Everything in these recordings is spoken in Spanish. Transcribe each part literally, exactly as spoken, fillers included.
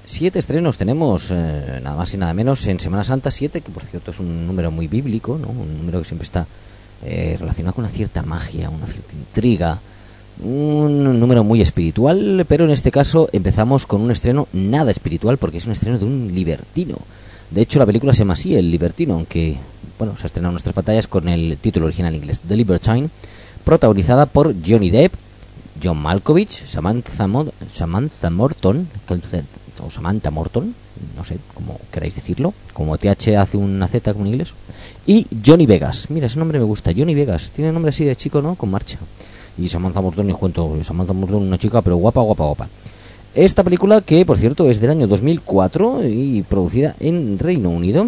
Siete estrenos tenemos, eh, nada más y nada menos, en Semana Santa. Siete, que por cierto es un número muy bíblico, ¿no? Un número que siempre está eh, relacionado con una cierta magia, una cierta intriga, un número muy espiritual, pero en este caso empezamos con un estreno nada espiritual, porque es un estreno de un libertino. De hecho, la película se llama así, El Libertino, aunque bueno, se ha estrenado en nuestras pantallas con el título original inglés, The Libertine, protagonizada por Johnny Depp, John Malkovich, Samantha, Mo- Samantha Morton, o Samantha Morton, no sé cómo queráis decirlo, como T H hace una Z como en inglés, y Johnny Vegas. Mira, ese nombre me gusta, Johnny Vegas, tiene nombre así de chico, ¿no? Con marcha. Y Samantha Morton, ni os cuento, Samantha Morton, una chica, pero guapa, guapa, guapa. Esta película, que por cierto es del año dos mil cuatro y producida en Reino Unido,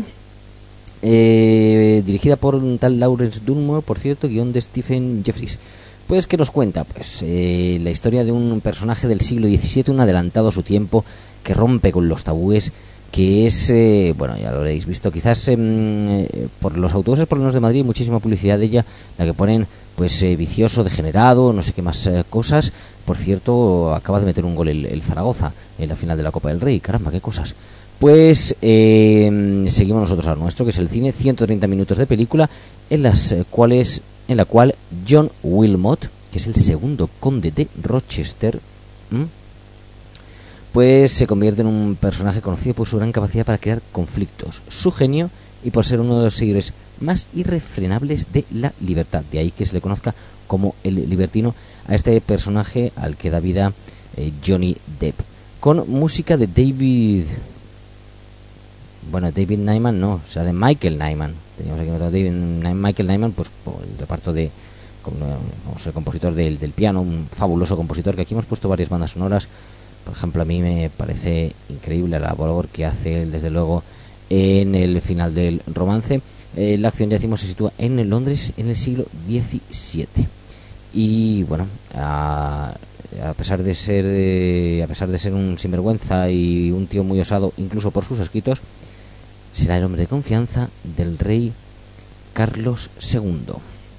eh, dirigida por un tal Lawrence Dunmore, por cierto, guión de Stephen Jeffries. Pues, ¿qué nos cuenta? Pues eh, la historia de un personaje del siglo diecisiete, un adelantado a su tiempo, que rompe con los tabúes, que es, eh, bueno, ya lo habréis visto, quizás eh, por los autobuses por los de Madrid, muchísima publicidad de ella, la que ponen, pues, eh, vicioso, degenerado, no sé qué más eh, cosas. Por cierto, acaba de meter un gol el, el Zaragoza en la final de la Copa del Rey, caramba, qué cosas. Pues eh, seguimos nosotros al nuestro, que es el cine, ciento treinta minutos de película, en las eh, cuales, en la cual John Wilmot, que es el segundo conde de Rochester, ¿m? pues se convierte en un personaje conocido por su gran capacidad para crear conflictos, su genio y por ser uno de los seguidores más irrefrenables de la libertad. De ahí que se le conozca como el libertino a este personaje al que da vida eh, Johnny Depp, con música de David, bueno, David Nyman no, o sea, de Michael Nyman. Teníamos aquí notado David Nyman, Michael Nyman, pues por el reparto de, como, vamos, el compositor del, del piano, un fabuloso compositor, que aquí hemos puesto varias bandas sonoras. Por ejemplo, a mí me parece increíble la labor que hace él, desde luego, en el final del romance. Eh, la acción, ya decimos, se sitúa en Londres en el siglo diecisiete. Y bueno, a, a pesar de ser eh, a pesar de ser un sinvergüenza y un tío muy osado, incluso por sus escritos, será el hombre de confianza del rey Carlos segundo.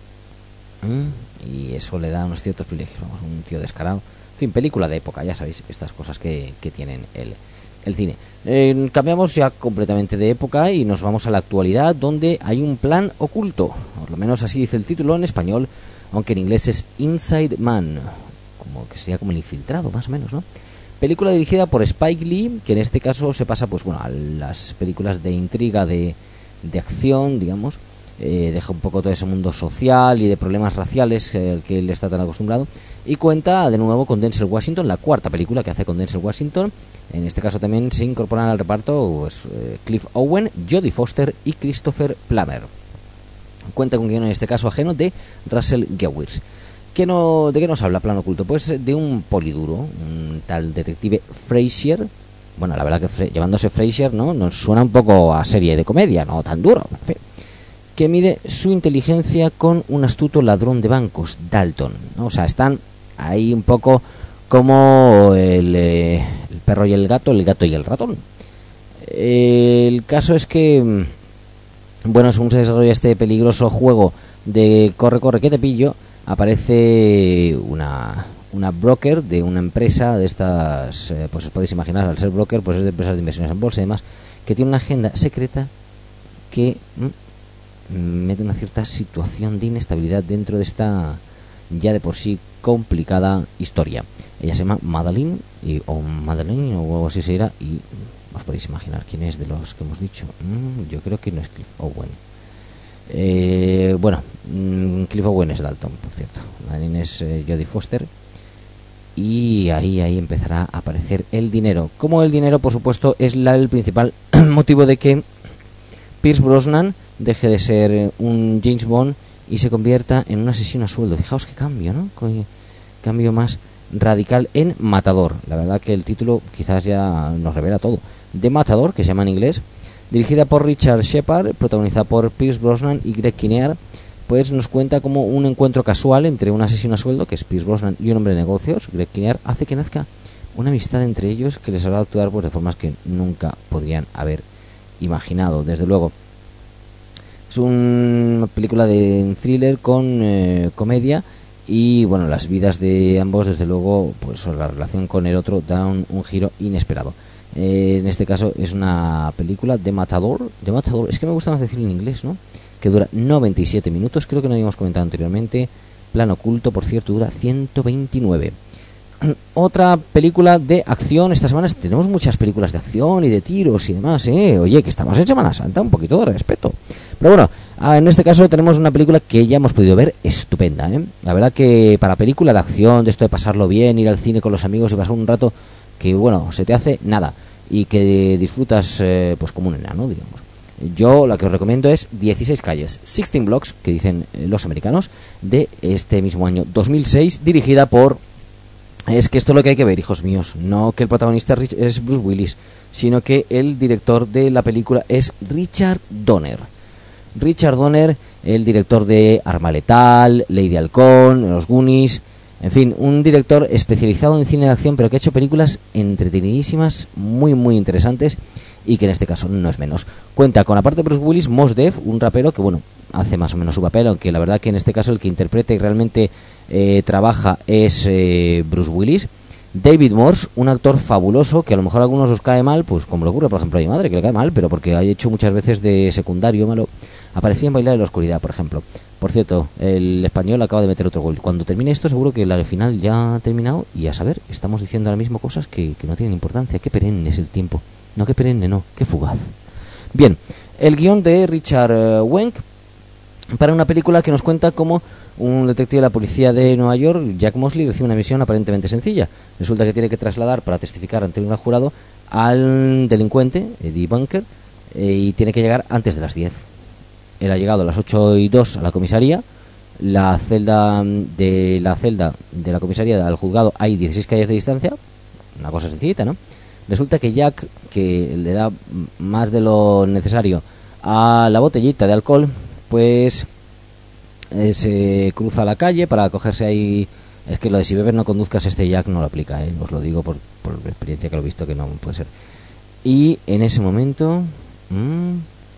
¿Mm? Y eso le da unos ciertos privilegios. Vamos, un tío descarado. En fin, película de época, ya sabéis, estas cosas que, que tienen el, el cine. Eh, cambiamos ya completamente de época y nos vamos a la actualidad, donde hay un plan oculto. Por lo menos así dice el título en español, aunque en inglés es Inside Man, como que sería como el infiltrado, más o menos, ¿no? Película dirigida por Spike Lee, que en este caso se pasa, pues bueno, a las películas de intriga, de, de acción, digamos. Eh, deja un poco todo ese mundo social y de problemas raciales eh, al que él está tan acostumbrado, y cuenta de nuevo con Denzel Washington, la cuarta película que hace con Denzel Washington. En este caso también se incorporan al reparto, pues, eh, Cliff Owen, Jodie Foster y Christopher Plummer. Cuenta con guion en este caso ajeno de Russell Gewirtz. ¿Qué no, ¿De qué nos habla Plan Oculto? Pues de un poliduro, un tal detective Frasier. Bueno, la verdad que Fre- llamándose Frasier, ¿no? Nos suena un poco a serie de comedia, no tan duro, en fin, que mide su inteligencia con un astuto ladrón de bancos, Dalton, ¿no? O sea, están ahí un poco como el, eh, el perro y el gato, el gato y el ratón. El caso es que, bueno, según se desarrolla este peligroso juego de corre, corre, que te pillo, aparece una, una broker de una empresa de estas, eh, pues os podéis imaginar, al ser broker, pues es de empresas de inversiones en bolsa y demás, que tiene una agenda secreta que mm, mete una cierta situación de inestabilidad dentro de esta ya de por sí complicada historia. Ella se llama Madeline, y, o Madeline o algo así se dirá, y os podéis imaginar quién es de los que hemos dicho. Mm, yo creo que no es Cliff Owen. Eh, bueno, mm, Cliff Owen es Dalton, por cierto. Madeline es eh, Jodie Foster. Y ahí, ahí empezará a aparecer el dinero. Como el dinero, por supuesto, es la, el principal motivo de que Pierce Brosnan deje de ser un James Bond y se convierta en un asesino a sueldo. Fijaos qué cambio, ¿no? Qué cambio más radical en Matador. La verdad que el título quizás ya nos revela todo. De Matador, que se llama en inglés, dirigida por Richard Shepard, protagonizada por Pierce Brosnan y Greg Kinnear, pues nos cuenta como un encuentro casual entre un asesino a sueldo, que es Pierce Brosnan, y un hombre de negocios, Greg Kinnear, hace que nazca una amistad entre ellos que les hará actuar, pues, de formas que nunca podrían haber imaginado. Desde luego, es una película de un thriller con eh, comedia, y bueno, las vidas de ambos, desde luego, pues la relación con el otro da un, un giro inesperado. Eh, en este caso es una película de Matador, de Matador, es que me gusta más decirlo en inglés, ¿no? Que dura noventa y siete minutos, creo que no habíamos comentado anteriormente. Plano oculto, por cierto, dura ciento veintinueve. Otra película de acción. Esta semana tenemos muchas películas de acción y de tiros y demás, ¿eh? Oye, que estamos en Semana Santa, un poquito de respeto. Pero bueno, en este caso tenemos una película que ya hemos podido ver, estupenda, ¿eh? La verdad que para película de acción, de esto de pasarlo bien, ir al cine con los amigos y pasar un rato que, bueno, se te hace nada y que disfrutas eh, pues como un enano, digamos. Yo la que os recomiendo es dieciséis calles, dieciséis blocks, que dicen los americanos, de este mismo año dos mil seis, dirigida por... Es que esto es lo que hay que ver, hijos míos. No que el protagonista es Bruce Willis, sino que el director de la película es Richard Donner. Richard Donner, el director de Arma Letal, Lady Halcón, Los Goonies, en fin, un director especializado en cine de acción, pero que ha hecho películas entretenidísimas, muy muy interesantes, y que en este caso no es menos. Cuenta con, aparte de Bruce Willis, Mos Def, un rapero que, bueno, hace más o menos su papel, aunque la verdad que en este caso el que interpreta y realmente eh, trabaja es eh, Bruce Willis. David Morse, un actor fabuloso, que a lo mejor a algunos os cae mal, pues como le ocurre por ejemplo a mi madre, que le cae mal, pero porque ha hecho muchas veces de secundario malo. Aparecía en Bailar en la Oscuridad, por ejemplo. Por cierto, el español acaba de meter otro gol. Cuando termine esto seguro que la final ya ha terminado, y a saber, estamos diciendo ahora mismo cosas que, que no tienen importancia. Qué perenne es el tiempo. No, qué perenne, no, qué fugaz. Bien, el guión de Richard uh, Wenk, para una película que nos cuenta cómo un detective de la policía de Nueva York, Jack Mosley, recibe una misión aparentemente sencilla. Resulta que tiene que trasladar para testificar ante un jurado al delincuente, Eddie Bunker, eh, y tiene que llegar antes de las diez. Él ha llegado a las ocho y dos a la comisaría. La celda de la celda de la comisaría al juzgado hay dieciséis calles de distancia. Una cosa sencillita, ¿no? Resulta que Jack, que le da más de lo necesario a la botellita de alcohol, pues eh, se cruza la calle para cogerse ahí. Es que lo de si bebes no conduzcas, este Jack no lo aplica, ¿eh? Os lo digo por, por experiencia, que lo he visto, que no puede ser. Y en ese momento... Mmm,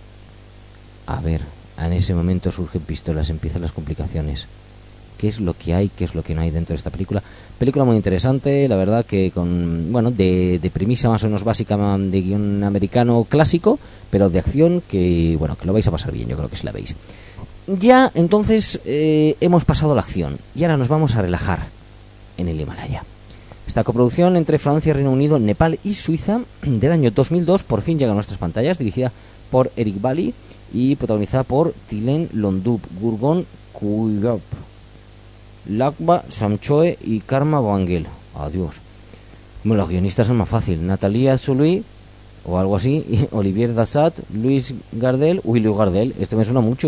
a ver, en ese momento surgen pistolas, empiezan las complicaciones. ¿Qué es lo que hay? ¿Qué es lo que no hay dentro de esta película? Película muy interesante, la verdad, que con, bueno, de, de premisa más o menos básica, de guión americano clásico, pero de acción que, bueno, que lo vais a pasar bien, yo creo que si la veis. Ya, entonces, eh, hemos pasado la acción y ahora nos vamos a relajar en el Himalaya. Esta coproducción entre Francia, Reino Unido, Nepal y Suiza del año dos mil dos por fin llega a nuestras pantallas, dirigida por Eric Bali y protagonizada por Tilen Londup, Gurgon Kuyop, Lakba Samchoe y Karma Bangel. Adiós. Bueno, los guionistas son más fácil. Natalia Sully o algo así, y Olivier Dassat, Luis Gardel, Willy Gardel, este me suena mucho,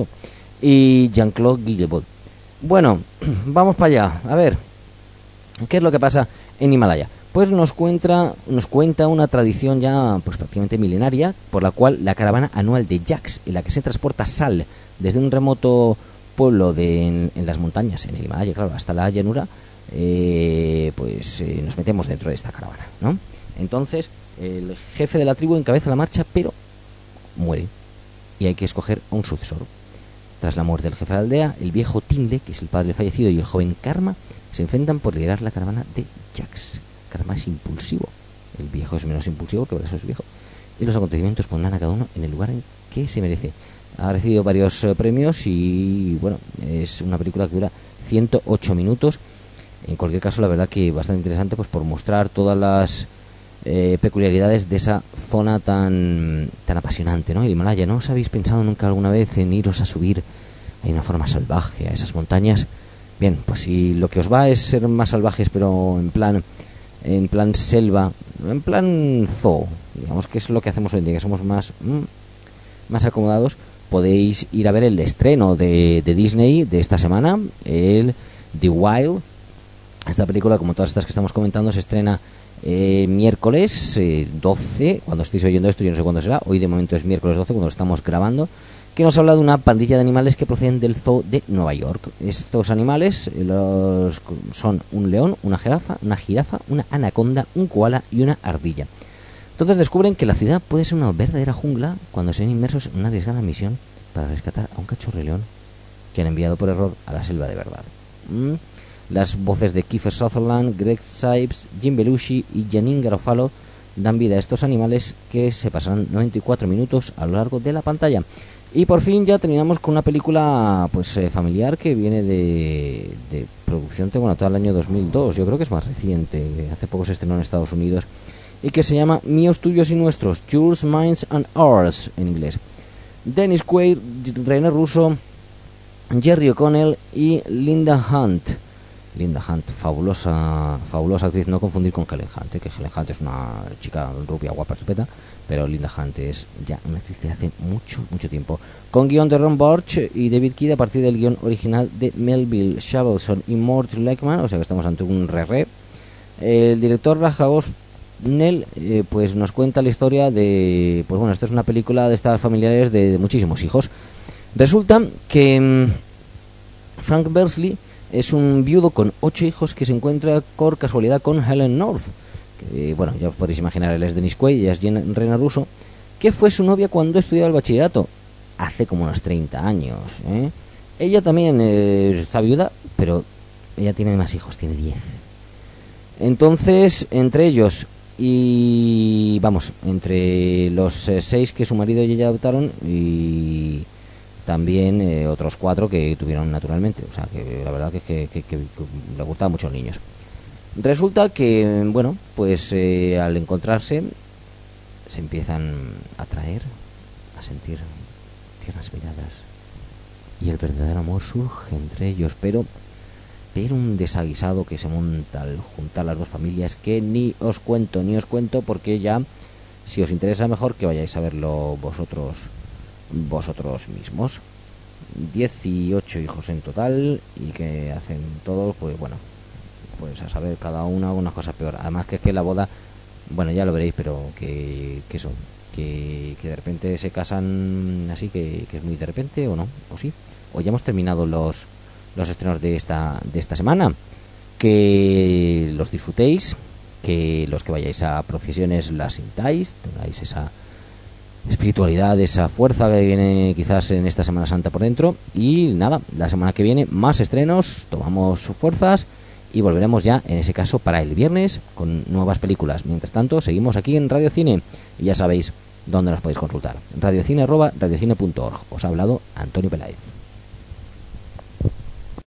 y Jean-Claude Guillemot. Bueno, vamos para allá. A ver, ¿qué es lo que pasa en Himalaya? Pues nos cuenta, nos cuenta una tradición ya pues prácticamente milenaria, por la cual la caravana anual de Jacks, en la que se transporta sal desde un remoto pueblo de en, en las montañas, en el Himalaya, claro, hasta la llanura, eh, pues eh, nos metemos dentro de esta caravana, ¿no? Entonces, el jefe de la tribu encabeza la marcha, pero muere, y hay que escoger a un sucesor. Tras la muerte del jefe de la aldea, el viejo Tinle, que es el padre fallecido, y el joven Karma se enfrentan por liderar la caravana de Jacks. Karma es impulsivo, el viejo es menos impulsivo, que por eso es viejo, y los acontecimientos pondrán a cada uno en el lugar en que se merece. Ha recibido varios eh, premios y bueno, es una película que dura ciento ocho minutos. En cualquier caso, la verdad que bastante interesante, pues por mostrar todas las eh, peculiaridades de esa zona tan tan apasionante, ¿no? El Himalaya. ¿No os habéis pensado nunca alguna vez en iros a subir de una forma salvaje a esas montañas? Bien, pues si lo que os va es ser más salvajes, pero en plan en plan selva, en plan zoo, digamos que es lo que hacemos hoy en día, que somos más mmm, más acomodados, podéis ir a ver el estreno de, de Disney de esta semana, el The Wild. Esta película, como todas estas que estamos comentando, se estrena eh, miércoles eh, doce, cuando estéis oyendo esto yo no sé cuándo será, hoy de momento es miércoles doce cuando lo estamos grabando, que nos habla de una pandilla de animales que proceden del zoo de Nueva York. Estos animales eh, los, son un león, una jirafa, una jirafa, una anaconda, un koala y una ardilla. Entonces descubren que la ciudad puede ser una verdadera jungla cuando se ven inmersos en una arriesgada misión para rescatar a un cachorro león que han enviado por error a la selva de verdad. ¿Mm? Las voces de Kiefer Sutherland, Greg Cipes, Jim Belushi y Janeane Garofalo dan vida a estos animales que se pasarán noventa y cuatro minutos a lo largo de la pantalla. Y por fin ya terminamos con una película pues eh, familiar que viene de, de producción todo el año dos mil dos, yo creo que es más reciente, hace poco se estrenó en Estados Unidos, y que se llama Míos, Tuyos y Nuestros, Yours, Mine and Ours en inglés. Dennis Quaid, René Russo, Jerry O'Connell y Linda Hunt. Linda Hunt, fabulosa fabulosa actriz, no confundir con Helen Hunt, ¿eh? que Helen Hunt es una chica rubia, guapa, respeta, pero Linda Hunt es ya una actriz de hace mucho, mucho tiempo. Con guión de Ron Borch y David Kidd a partir del guión original de Melville Shavelson y Mort Lachman, o sea que estamos ante un re-re. El director Raja Gosnell eh, pues nos cuenta la historia de, pues bueno, esta es una película de estas familiares de, de muchísimos hijos. Resulta que mmm, Frank Bersley es un viudo con ocho hijos que se encuentra por casualidad con Helen North, que, bueno, ya os podéis imaginar, él es Dennis Quaid, ella es René Russo, que fue su novia cuando estudiaba el bachillerato, hace como unos treinta años, ¿eh? Ella también eh, está viuda, pero ella tiene más hijos, tiene diez. Entonces, entre ellos y, vamos, entre los eh, seis que su marido y ella adoptaron, y también eh, otros cuatro que tuvieron naturalmente, o sea que la verdad que, que, que, que le gustaban mucho a los niños. Resulta que, bueno, pues eh, al encontrarse se empiezan a atraer, a sentir tiernas miradas y el verdadero amor surge entre ellos, pero pero un desaguisado que se monta al juntar las dos familias que ni os cuento, ni os cuento porque ya, si os interesa, mejor que vayáis a verlo vosotros vosotros mismos. Dieciocho hijos en total y que hacen todos, pues bueno, pues a saber, cada una unas cosas peor. Además que es que la boda, bueno, ya lo veréis, pero que, que eso, que, que de repente se casan así, que, que es muy de repente, o no, o sí, o ya hemos terminado los los estrenos de esta de esta semana. Que los disfrutéis, que los que vayáis a procesiones las sintáis, tengáis esa espiritualidad, esa fuerza que viene quizás en esta Semana Santa por dentro. Y nada, la semana que viene más estrenos, tomamos fuerzas y volveremos ya en ese caso para el viernes con nuevas películas. Mientras tanto, seguimos aquí en Radio Cine y ya sabéis dónde nos podéis consultar: radiocine arroba radiocine punto org. Os ha hablado Antonio Peláez.